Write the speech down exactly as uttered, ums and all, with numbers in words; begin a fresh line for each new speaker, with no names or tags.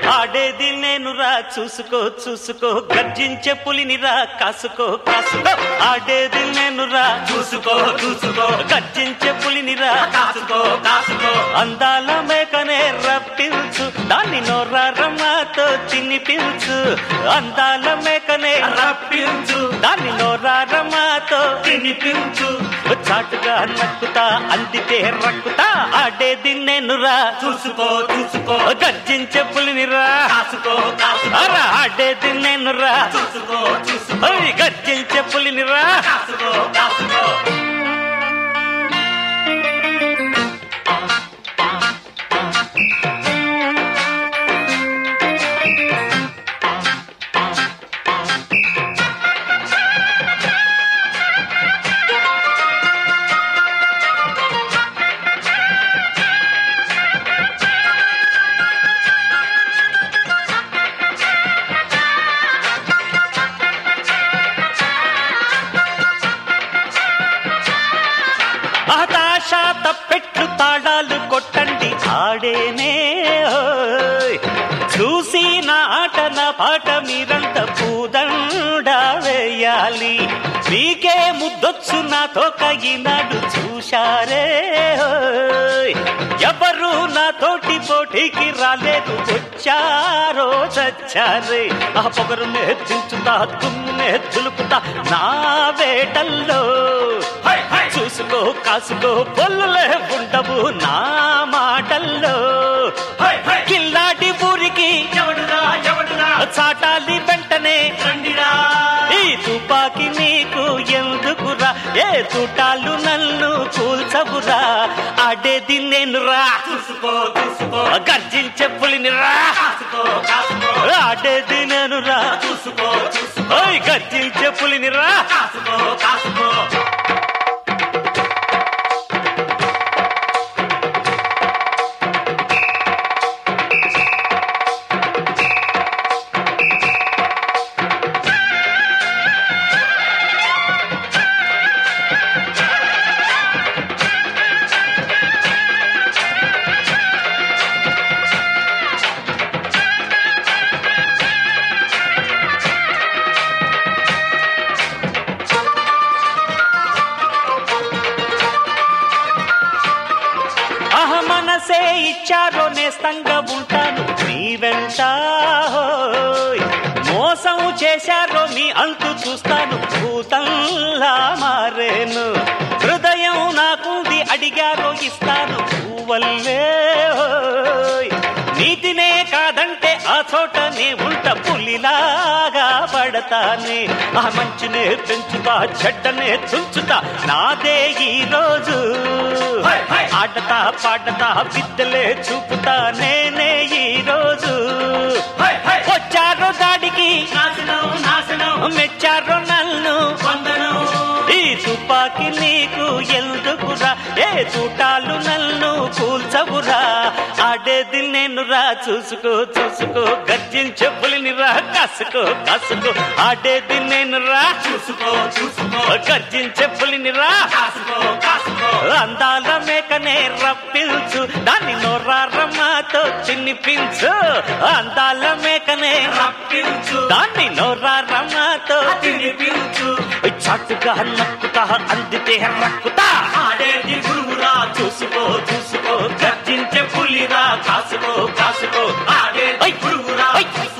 ఆడేది నేనురా చూసుకో చూసుకో గర్జించే పులినిరా కాసుకో కాసుకో ఆడేది నేనురా
చూసుకో చూసుకో
గర్జించే పులినిరా
కాసుకో కాసుకో
అందాల మేకనే రప్పించు దాన్ని నోరా రమ్మతో తినిపించు అందాల మేకనే
రప్పించు
దాన్ని నోరా రమ్మతో
తినిపించు
చాటుగా నక్కుతా అందితే రక్కుతా ఆడేది నేనురా
చూసుకో చూసుకో
గర్జించే పులినిరా
కాసుకో కాసుకో
అరా ఆడేది నేనురా
చూసుకో చూసుకో
గర్జించే పులినిరా
కాసుకో కాసుకో
ఆకాశాత పెట్లు తాళాలు కొట్టండి ఆడేనే ఓయ్. చూసి నా ఆట నా పాట మీరంత పూదండ వేయాలి మీకే ముద్దొచ్చు నా తోక ఈనాడు చూశారే ఓయ్. ఎవరు నా తోటి పోటీకి రాలేదు వచ్చారో చచ్చారే ఆ పొగరునే దించుతా తుమ్మునే దులుపుతా నా వేటల్లో చూసుకో కాసుకో పొల్లులే ఉండవు నా మాటల్లో కిల్లాడి ఊరికి
ఎవడురా ఎవడురా
చాటాలి వెంటనే
రండిరా
ఈ తుపాకి నీకు ఎందుకురా ఏ తుటాలు నన్ను కూల్చవురా ఆడేది నేనురా
చూసుకో చూసుకో
గర్జించే పులినిరా
కాసుకో కాసుకో
ఆడేది నేనురా
చూసుకో చూసుకో
గర్జించే పులినిరా
కాసుకో కాసుకో
మనసే ఇచ్చారో నేస్తంగా ఉంటాను నీ వెంట హోయ్. మోసం చేశారో మీ అంతు చూస్తాను భూతంలా మారేను హృదయం నాకుంది అడిగారో ఇస్తాను పువ్వల్లే హోయ్. నీతినే కాదంటే ఆ చోటనే ఉంట పులిలాగా పడతానే ఆ మంచునే పెంచుతా చెడ్డనే తుంచుతా నాదే ఈ రోజు ఆడతా పాడతా విద్యలే చూపుతా నేనే ఈ రోజు వచ్చారో దాడికి
నాశనం నాశనం
మెచ్చారో నన్ను
వందనం
ఈ తుపాకి నీకు ఎందుకురా ఏ తుటాలు నన్ను కూల్చవురా ఆడేది నేనురా చూసుకో చూసుకో గర్జించే పులినిరా కాసుకో కాసుకో ఆడేది నేనురా
చూసుకో చూసుకో
గర్జించే పులినిరా
కాసుకో కాసుకో
అందాల మేకనే రప్పించు దాన్ని నోరా రమ్మతో తినిపించు అందాల మేకనే
రప్పించు
దాన్ని నోరా రమ్మతో
తినిపించు
చాటుగా నక్కుతా అందితే రక్కుతా
ఆడేది గురువురా చూసుకో చూసుకో గర్జించే పులిరా కాసుకో కాసుకో ఆడేది గురువురా